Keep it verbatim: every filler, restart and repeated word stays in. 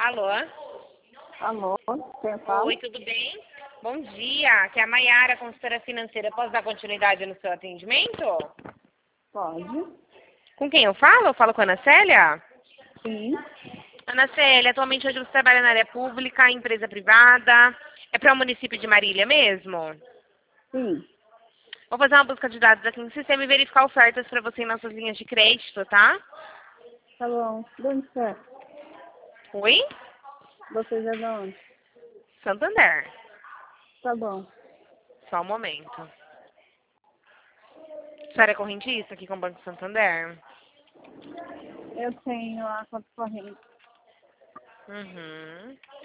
Alô? Alô, quem fala? Oi, tudo bem? Bom dia, aqui é a Maiara, consultora financeira. Posso dar continuidade no seu atendimento? Pode. Com quem eu falo? Eu falo com a Ana Célia? Sim. Ana Célia, atualmente hoje você trabalha na área pública, empresa privada. É para o município de Marília mesmo? Sim. Vou fazer uma busca de dados aqui no sistema e verificar ofertas para você em nossas linhas de crédito, tá? Tá bom. De onde você é? Oi? Vocês é de onde? Santander. Tá bom. Só um momento. A senhora é correntista aqui com o Banco Santander? Eu tenho a conta corrente. Uhum.